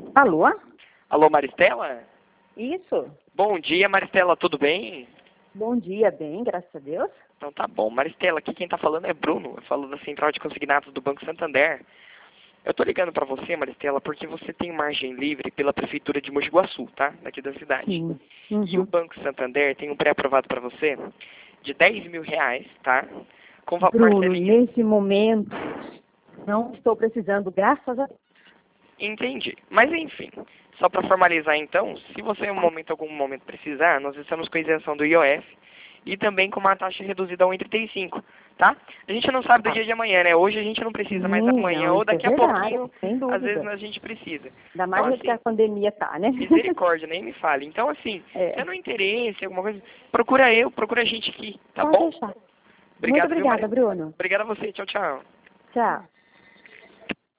Alô? Alô, Maristela? Isso. Bom dia, Maristela, tudo bem? Bom dia, bem, graças a Deus. Então tá bom. Maristela, aqui quem tá falando é Bruno. Eu falo da Central de Consignados do Banco Santander. Eu tô ligando pra você, Maristela, porque você tem margem livre pela Prefeitura de Mogi Guaçu, tá? Daqui da cidade. Sim. E o Banco Santander tem um pré-aprovado pra você de R$ 10.000, tá? Com Bruno, parcelinha. nesse momento, não estou precisando, graças a Deus. Entendi. Mas enfim, só para formalizar então, se você em algum momento precisar, nós estamos com isenção do IOF e também com uma taxa reduzida a 1,35, tá? A gente não sabe do dia de amanhã, né? Hoje a gente não precisa, mas amanhã Não, ou isso é daqui a verdade, pouquinho, sem às vezes dúvida. a gente precisa. Ainda Então mais do jeito que a assim, pandemia tá, né? misericórdia, nem me fale. Então assim, É, tendo interesse, alguma coisa, procura a gente aqui, tá pode bom? deixar. Muito Obrigado, viu, obrigada, Maria? Bruno. Obrigado a você, tchau, tchau. Tchau.